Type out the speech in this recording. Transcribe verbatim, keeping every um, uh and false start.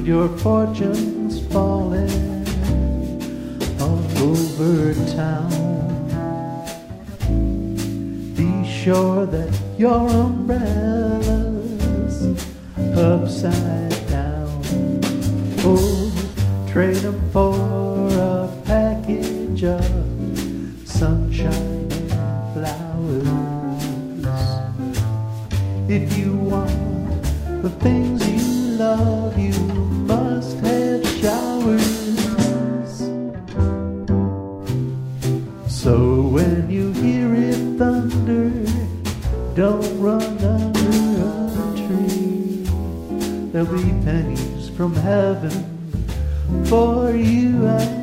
your fortune's falling all over town. Be sure that your umbrella's upside down. Oh, trade them for a package of sunshine and flowers. If you want the things you love, you must have showers. So when you hear it thunder, don't run under a tree. There'll be pennies from heaven for you and